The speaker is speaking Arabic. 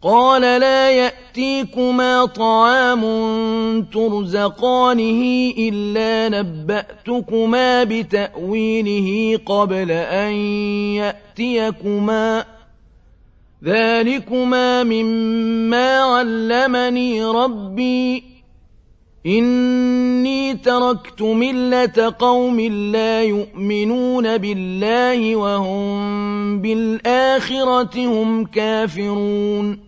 قال لا يأتيكما طعام ترزقانه إلا نبأتكما بتأويله قبل أن يأتيكما ذلكما مما علمني ربي إني تركت ملة قوم لا يؤمنون بالله وهم بالآخرة هم كافرون